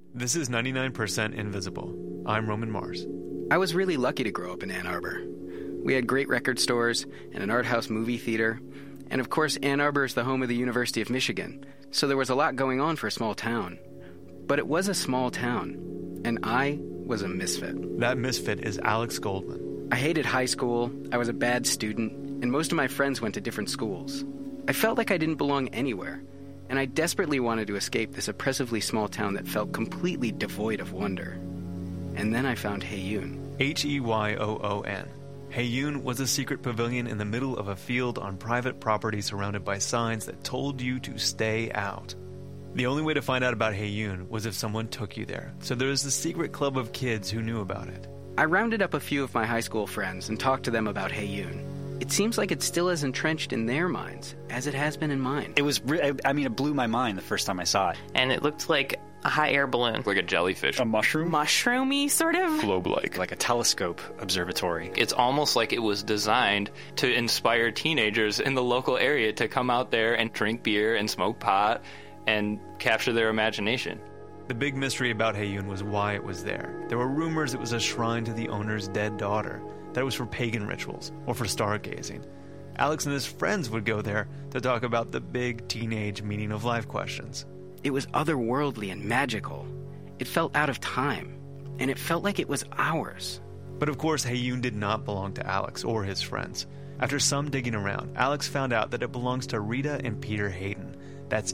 This is 99% Invisible. I'm Roman Mars. I was really lucky to grow up in Ann Arbor. We had great record stores and an art house movie theater. And of course, Ann Arbor is the home of the University of Michigan, so there was a lot going on for a small town. But it was a small town, and I was a misfit. That misfit is Alex Goldman. I hated high school, I was a bad student, and most of my friends went to different schools. I felt like I didn't belong anywhere, and I desperately wanted to escape this oppressively small town that felt completely devoid of wonder. And then I found Heyoon. Heyyoon. Heyoon was a secret pavilion in the middle of a field on private property surrounded by signs that told you to stay out. The only way to find out about Heyoon was if someone took you there, so there was a secret club of kids who knew about it. I rounded up a few of my high school friends and talked to them about Heyoon. It seems like it's still as entrenched in their minds as it has been in mine. It blew my mind the first time I saw it. And it looked like a hot air balloon. Like a jellyfish. A mushroom? Mushroomy, sort of? Globe-like. Like a telescope observatory. It's almost like it was designed to inspire teenagers in the local area to come out there and drink beer and smoke pot and capture their imagination. The big mystery about Heyoon was why it was there. There were rumors it was a shrine to the owner's dead daughter, that it was for pagan rituals or for stargazing. Alex and his friends would go there to talk about the big teenage meaning of life questions. It was otherworldly and magical. It felt out of time, and it felt like it was ours. But of course, Heyoon did not belong to Alex or his friends. After some digging around, Alex found out that it belongs to Rita and Peter Hayden. That's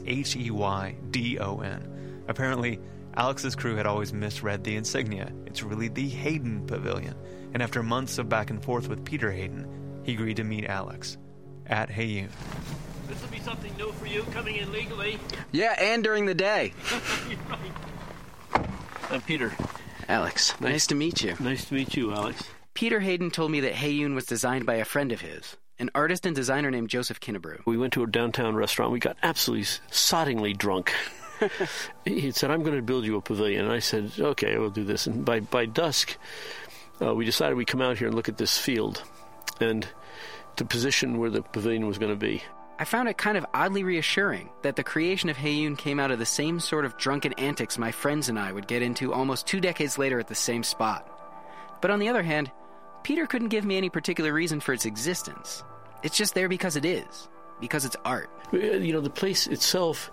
Heydon. Apparently, Alex's crew had always misread the insignia. It's really the Hayden Pavilion. And after months of back and forth with Peter Hayden, he agreed to meet Alex at Heyoon. This will be something new for you, coming in legally. Yeah, and during the day. You're right. I'm Peter. Alex, nice to meet you. Nice to meet you, Alex. Peter Hayden told me that Heyoon was designed by a friend of his, an artist and designer named Joseph Kinnebrew. We went to a downtown restaurant. We got absolutely soddingly drunk. He said, I'm going to build you a pavilion. And I said, okay, we'll do this. And by dusk, we decided we'd come out here and look at this field and to position where the pavilion was going to be. I found it kind of oddly reassuring that the creation of Heyoon came out of the same sort of drunken antics my friends and I would get into almost 2 decades later at the same spot. But on the other hand, Peter couldn't give me any particular reason for its existence. It's just there because it is, because it's art. You know, the place itself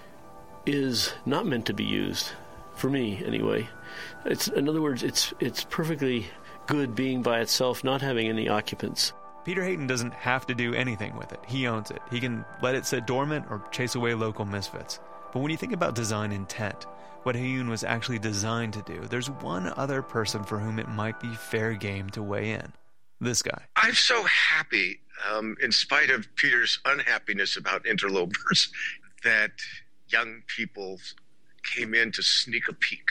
is not meant to be used, for me anyway. In other words, it's perfectly good being by itself, not having any occupants. Peter Hayden doesn't have to do anything with it. He owns it. He can let it sit dormant or chase away local misfits. But when you think about design intent, what Heyoon was actually designed to do, there's one other person for whom it might be fair game to weigh in. This guy. I'm so happy, in spite of Peter's unhappiness about interlopers, that young people came in to sneak a peek.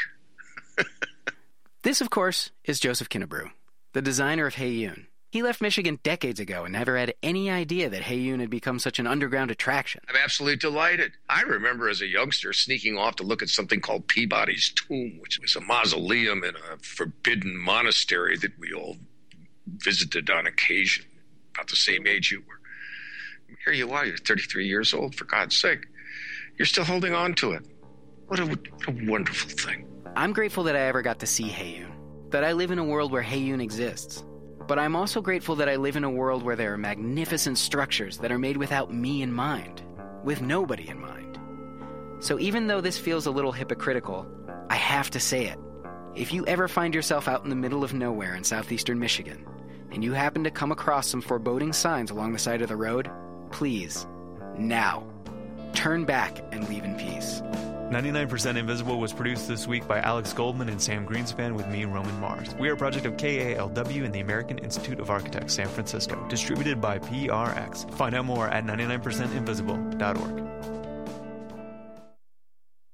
This, of course, is Joseph Kinnebrew, the designer of Heyoon. He left Michigan decades ago and never had any idea that Heyoon had become such an underground attraction. I'm absolutely delighted. I remember as a youngster sneaking off to look at something called Peabody's Tomb, which was a mausoleum in a forbidden monastery that we all visited on occasion, about the same age you were. Here you are, you're 33 years old, for God's sake. You're still holding on to it. What a wonderful thing. I'm grateful that I ever got to see Heyoon, that I live in a world where Heyoon exists. But I'm also grateful that I live in a world where there are magnificent structures that are made without me in mind, with nobody in mind. So even though this feels a little hypocritical, I have to say it. If you ever find yourself out in the middle of nowhere in southeastern Michigan, and you happen to come across some foreboding signs along the side of the road, please, now, turn back and leave in peace. 99% Invisible was produced this week by Alex Goldman and Sam Greenspan with me, Roman Mars. We are a project of KALW and the American Institute of Architects, San Francisco, distributed by PRX. Find out more at 99percentinvisible.org.